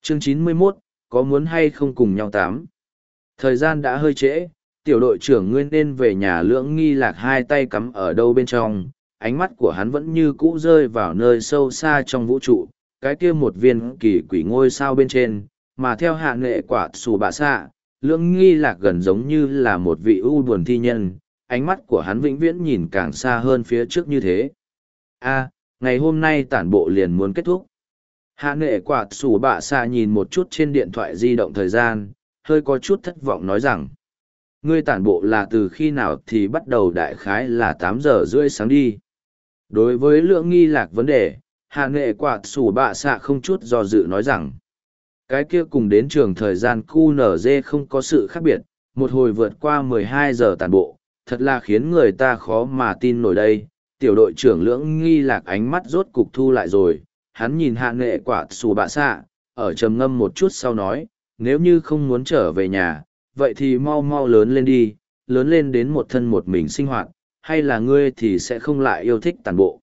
Chương 91, có muốn hay không cùng nhau tám? Thời gian đã hơi trễ, tiểu đội trưởng ngươi nên về nhà. Lưỡng Nghi Lạc hai tay cắm ở đâu bên trong, ánh mắt của hắn vẫn như cũ rơi vào nơi sâu xa trong vũ trụ, cái kia một viên kỳ quỷ ngôi sao bên trên, mà theo hạ nghệ quả xù bạ xạ, Lưỡng Nghi Lạc gần giống như là một vị u buồn thi nhân, ánh mắt của hắn vĩnh viễn nhìn càng xa hơn phía trước như thế. A, ngày hôm nay tản bộ liền muốn kết thúc. Hạ nghệ quả xù bạ xạ nhìn một chút trên điện thoại di động thời gian, hơi có chút thất vọng nói rằng, ngươi tản bộ là từ khi nào? Thì bắt đầu đại khái là 8 giờ rưỡi sáng đi. Đối với Lưỡng Nghi Lạc vấn đề, hạ nghệ quả xù bạ xạ không chút do dự nói rằng, cái kia cùng đến trường thời gian QNZ không có sự khác biệt, một hồi vượt qua 12 giờ tản bộ, thật là khiến người ta khó mà tin nổi đây. Tiểu đội trưởng Lưỡng Nghi Lạc ánh mắt rốt cục thu lại rồi, hắn nhìn hạ nghệ quả xù bạ xạ, ở trầm ngâm một chút sau nói, nếu như không muốn trở về nhà, vậy thì mau mau lớn lên đi, lớn lên đến một thân một mình sinh hoạt, hay là ngươi thì sẽ không lại yêu thích tản bộ.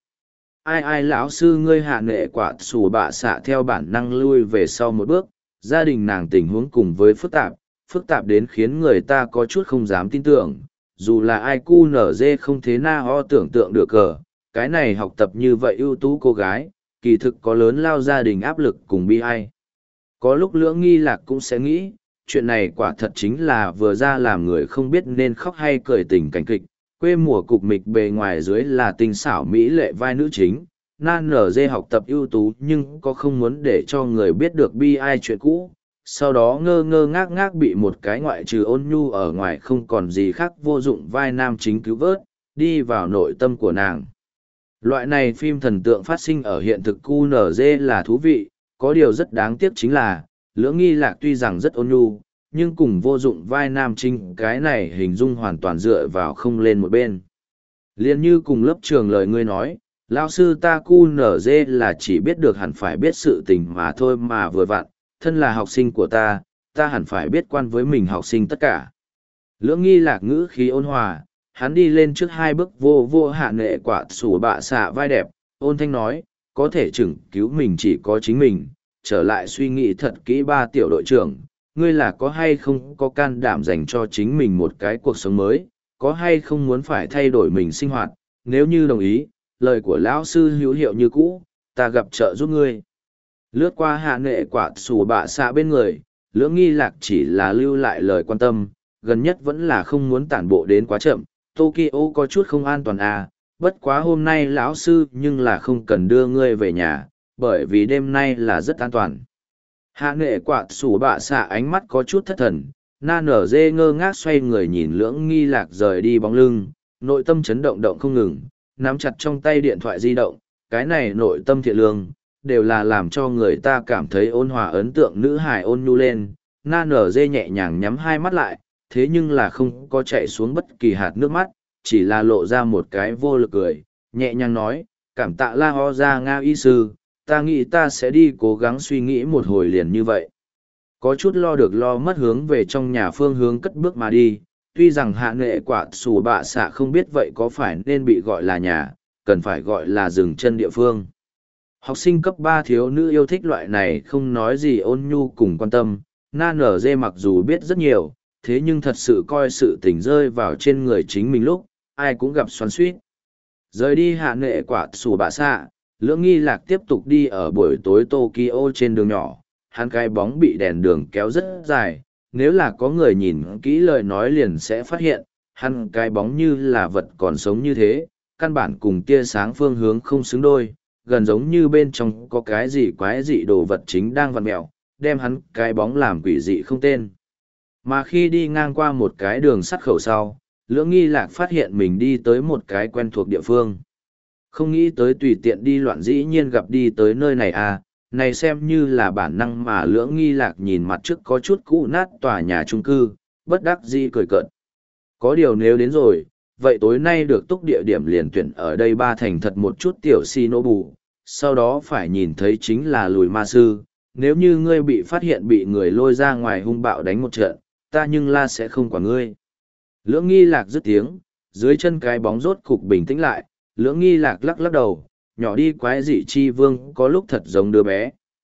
Ai lão sư? Ngươi? Hạ nghệ quả xù bạ xạ theo bản năng lui về sau một bước, gia đình nàng tình huống cùng với phức tạp đến khiến người ta có chút không dám tin tưởng, dù là ai cu nở dê không thế na ho tưởng tượng được cờ, cái này học tập như vậy ưu tú cô gái, kỳ thực có lớn lao gia đình áp lực cùng bi ai. Có lúc Lưỡng Nghi Lạc cũng sẽ nghĩ, chuyện này quả thật chính là vừa ra làm người không biết nên khóc hay cười tình cảnh kịch, quê mùa cục mịch bề ngoài dưới là tinh xảo mỹ lệ vai nữ chính, nan nở dê học tập ưu tú nhưng có không muốn để cho người biết được bi ai chuyện cũ, sau đó ngơ ngơ ngác ngác bị một cái ngoại trừ ôn nhu ở ngoài không còn gì khác vô dụng vai nam chính cứu vớt, đi vào nội tâm của nàng. Loại này phim thần tượng phát sinh ở hiện thực QNZ là thú vị, có điều rất đáng tiếc chính là, Lưỡng Nghi Lạc tuy rằng rất ôn nhu, nhưng cùng vô dụng vai nam chính cái này hình dung hoàn toàn dựa vào không lên một bên. Liên như cùng lớp trường lời ngươi nói, lão sư ta QNZ là chỉ biết được hẳn phải biết sự tình mà thôi mà vừa vặn, thân là học sinh của ta hẳn phải biết quan với mình học sinh tất cả. Lưỡng Nghi Lạc ngữ khí ôn hòa, hắn đi lên trước 2 bước vô vô hạ nghệ quả xù bạ xạ vai đẹp, ôn thanh nói, có thể chừng cứu mình chỉ có chính mình, trở lại suy nghĩ thật kỹ. Ba tiểu đội trưởng, ngươi là có hay không có can đảm dành cho chính mình một cái cuộc sống mới, có hay không muốn phải thay đổi mình sinh hoạt, nếu như đồng ý, lời của lão sư hữu hiệu như cũ, ta gặp trợ giúp ngươi. Lướt qua hạ nghệ quả xù bạ xạ bên người, Lưỡng Nghi Lạc chỉ là lưu lại lời quan tâm, gần nhất vẫn là không muốn tản bộ đến quá chậm, Tokyo có chút không an toàn à, bất quá hôm nay lão sư nhưng là không cần đưa ngươi về nhà, bởi vì đêm nay là rất an toàn. Hạ nghệ quả xù bạ xạ ánh mắt có chút thất thần, na nở dê ngơ ngác xoay người nhìn Lưỡng Nghi Lạc rời đi bóng lưng, nội tâm chấn động động không ngừng, nắm chặt trong tay điện thoại di động, cái này nội tâm thiện lương, đều là làm cho người ta cảm thấy ôn hòa ấn tượng nữ hài ôn nhu lên. Na nở dê nhẹ nhàng nhắm 2 mắt lại, thế nhưng là không có chạy xuống bất kỳ hạt nước mắt, chỉ là lộ ra một cái vô lực cười, nhẹ nhàng nói, cảm tạ La Ho Ra Nga y sư, ta nghĩ ta sẽ đi cố gắng suy nghĩ một hồi liền như vậy. Có chút lo được lo mất hướng về trong nhà phương hướng cất bước mà đi, tuy rằng hạ nghệ quả xù bạ xạ không biết vậy có phải nên bị gọi là nhà, cần phải gọi là dừng chân địa phương. Học sinh cấp 3 thiếu nữ yêu thích loại này không nói gì ôn nhu cùng quan tâm, na nở dê mặc dù biết rất nhiều, thế nhưng thật sự coi sự tình rơi vào trên người chính mình lúc, ai cũng gặp xoắn xuýt. Rời đi hạ nghệ quả xù bạ xạ, Lưỡng Nghi Lạc tiếp tục đi ở buổi tối Tokyo trên đường nhỏ, hắn cái bóng bị đèn đường kéo rất dài, nếu là có người nhìn kỹ lời nói liền sẽ phát hiện, hắn cái bóng như là vật còn sống như thế, căn bản cùng tia sáng phương hướng không xứng đôi, gần giống như bên trong có cái gì quái dị đồ vật chính đang vặn mẹo, đem hắn cái bóng làm quỷ dị không tên. Mà khi đi ngang qua một cái đường sắt khẩu sau, Lưỡng Nghi Lạc phát hiện mình đi tới một cái quen thuộc địa phương. Không nghĩ tới tùy tiện đi loạn dĩ nhiên gặp đi tới nơi này à, này xem như là bản năng mà Lưỡng Nghi Lạc nhìn mặt trước có chút cũ nát tòa nhà chung cư, bất đắc dĩ cười cợt. Có điều nếu đến rồi, vậy tối nay được túc địa điểm liền tuyển ở đây ba thành thật một chút tiểu si nô bù, sau đó phải nhìn thấy chính là lùi ma sư, nếu như ngươi bị phát hiện bị người lôi ra ngoài hung bạo đánh một trận, ta nhưng la sẽ không quản ngươi. Lưỡng Nghi Lạc dứt tiếng, dưới chân cái bóng rốt cục bình tĩnh lại, Lưỡng Nghi Lạc lắc lắc đầu, nhỏ đi quái dị chi vương có lúc thật giống đứa bé,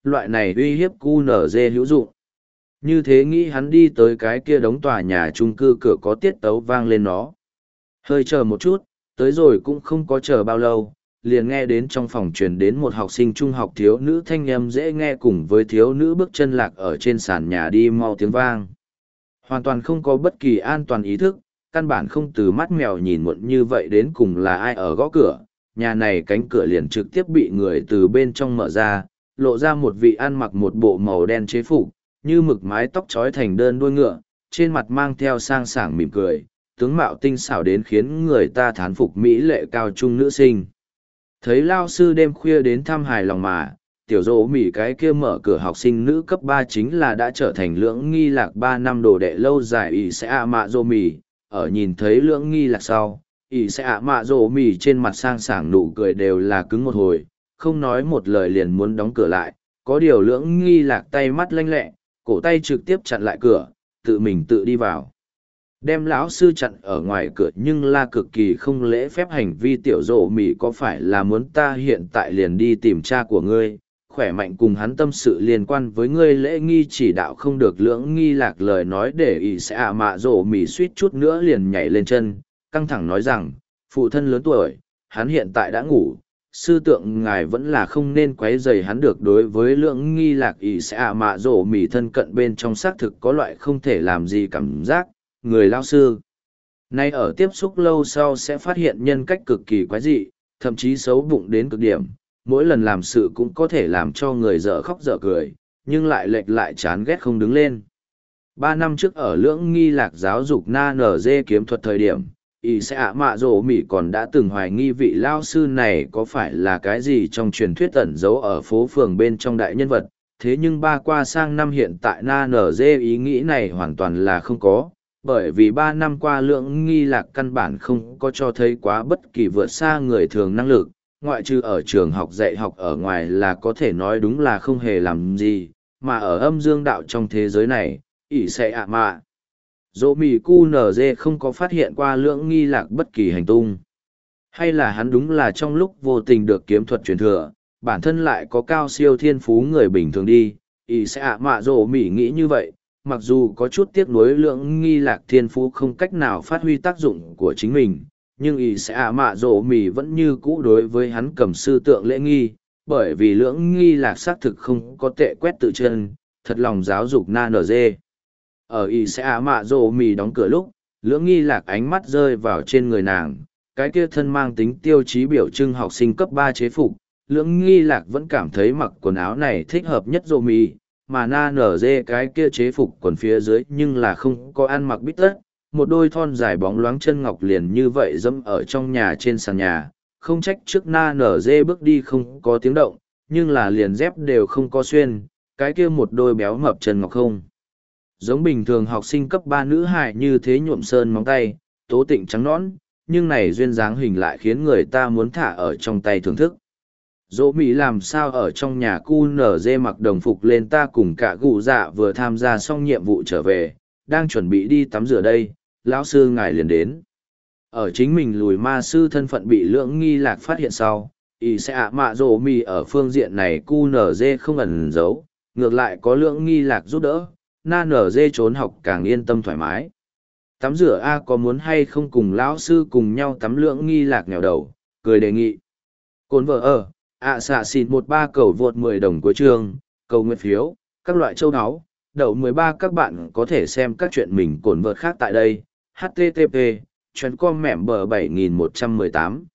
loại này uy hiếp QNZ hữu dụng. Như thế nghĩ hắn đi tới cái kia đống tòa nhà chung cư cửa có tiết tấu vang lên nó. Hơi chờ một chút, tới rồi cũng không có chờ bao lâu, liền nghe đến trong phòng truyền đến một học sinh trung học thiếu nữ thanh âm dễ nghe cùng với thiếu nữ bước chân lạc ở trên sàn nhà đi mau tiếng vang. Hoàn toàn không có bất kỳ an toàn ý thức, căn bản không từ mắt mèo nhìn muộn như vậy đến cùng là ai ở gõ cửa. Nhà này cánh cửa liền trực tiếp bị người từ bên trong mở ra, lộ ra một vị ăn mặc một bộ màu đen chế phục, như mực mái tóc trói thành đơn đuôi ngựa, trên mặt mang theo sang sảng mỉm cười, tướng mạo tinh xảo đến khiến người ta thán phục mỹ lệ cao trung nữ sinh. Thấy lao sư đêm khuya đến thăm hài lòng mà, tiểu dỗ mỉ cái kia mở cửa học sinh nữ cấp 3 chính là đã trở thành lưỡng nghi lạc 3 năm đồ đệ lâu dài ỷ sẽ ạ mạ dỗ mỉ. Ở nhìn thấy lưỡng nghi lạc sau, ỷ sẽ ạ mạ dỗ mỉ trên mặt sang sảng nụ cười đều là cứng một hồi, không nói một lời liền muốn đóng cửa lại, có điều lưỡng nghi lạc tay mắt lanh lẹ, cổ tay trực tiếp chặn lại cửa, tự mình tự đi vào. Đem lão sư chặn ở ngoài cửa nhưng là cực kỳ không lễ phép hành vi tiểu dỗ mỉ có phải là muốn ta hiện tại liền đi tìm cha của ngươi, khỏe mạnh cùng hắn tâm sự liên quan với ngươi lễ nghi chỉ đạo không được lưỡng nghi lạc lời nói để ý sẽ ạ mạ dỗ mỉ suýt chút nữa liền nhảy lên chân, căng thẳng nói rằng, phụ thân lớn tuổi, hắn hiện tại đã ngủ, sư tượng ngài vẫn là không nên quấy rầy hắn được đối với lưỡng nghi lạc ý sẽ ạ mạ dỗ mỉ thân cận bên trong xác thực có loại không thể làm gì cảm giác. Người lao sư nay ở tiếp xúc lâu sau sẽ phát hiện nhân cách cực kỳ quái dị, thậm chí xấu bụng đến cực điểm, mỗi lần làm sự cũng có thể làm cho người dở khóc dở cười, nhưng lại lệch lại chán ghét không đứng lên. 3 năm trước ở lưỡng nghi lạc giáo dục na nở dê kiếm thuật thời điểm, ý sẽ ạ mạ rổ mỉ còn đã từng hoài nghi vị lao sư này có phải là cái gì trong truyền thuyết ẩn giấu ở phố phường bên trong đại nhân vật, thế nhưng qua sang năm hiện tại na nở dê ý nghĩ này hoàn toàn là không có. Bởi vì 3 năm qua lưỡng nghi lạc căn bản không có cho thấy quá bất kỳ vượt xa người thường năng lực, ngoại trừ ở trường học dạy học ở ngoài là có thể nói đúng là không hề làm gì, mà ở âm dương đạo trong thế giới này, ỷ sẽ ạ mạ. Dỗ mì cu nở dê không có phát hiện qua lưỡng nghi lạc bất kỳ hành tung. Hay là hắn đúng là trong lúc vô tình được kiếm thuật truyền thừa, bản thân lại có cao siêu thiên phú người bình thường đi, ỷ sẽ ạ mạ dỗ mì nghĩ như vậy. Mặc dù có chút tiếc nuối lưỡng nghi lạc thiên phú không cách nào phát huy tác dụng của chính mình, nhưng ý sẽ ạ mạ dỗ mì vẫn như cũ đối với hắn cầm sư tượng lễ nghi, bởi vì lưỡng nghi lạc xác thực không có tệ quét tự chân, thật lòng giáo dục na nở dê. Ở ý sẽ ạ mạ dỗ mì đóng cửa lúc, lưỡng nghi lạc ánh mắt rơi vào trên người nàng, cái kia thân mang tính tiêu chí biểu trưng học sinh cấp 3 chế phục, lưỡng nghi lạc vẫn cảm thấy mặc quần áo này thích hợp nhất dỗ mì. Mà na nở dê cái kia chế phục quần phía dưới nhưng là không có ăn mặc bít tất, một đôi thon dài bóng loáng chân ngọc liền như vậy dẫm ở trong nhà trên sàn nhà, không trách trước na nở dê bước đi không có tiếng động, nhưng là liền dép đều không có xuyên, cái kia một đôi béo mập chân ngọc không. Giống bình thường học sinh cấp 3 nữ hài như thế nhuộm sơn móng tay, tố tịnh trắng nõn, nhưng này duyên dáng hình lại khiến người ta muốn thả ở trong tay thưởng thức. Dỗ mỹ làm sao ở trong nhà cu nở dê mặc đồng phục lên ta cùng cả gù dạ vừa tham gia xong nhiệm vụ trở về, đang chuẩn bị đi tắm rửa đây, lão sư ngài liền đến. Ở chính mình lùi ma sư thân phận bị lưỡng nghi lạc phát hiện sau, ý sẽ ạ mạ dỗ mỹ ở phương diện này cu nở dê không ẩn giấu, ngược lại có lưỡng nghi lạc giúp đỡ, na nở dê trốn học càng yên tâm thoải mái. Tắm rửa A có muốn hay không cùng lão sư cùng nhau tắm lưỡng nghi lạc nghèo đầu, cười đề nghị. Cồn vợ ở. Xạ xịt 13 cầu vượt 10 đồng cuối chương, cầu nguyện phiếu, các loại châu áo, đậu 13 các bạn có thể xem các chuyện mình cồn vợt khác tại đây, http, chuyến com mẻm bờ 7118.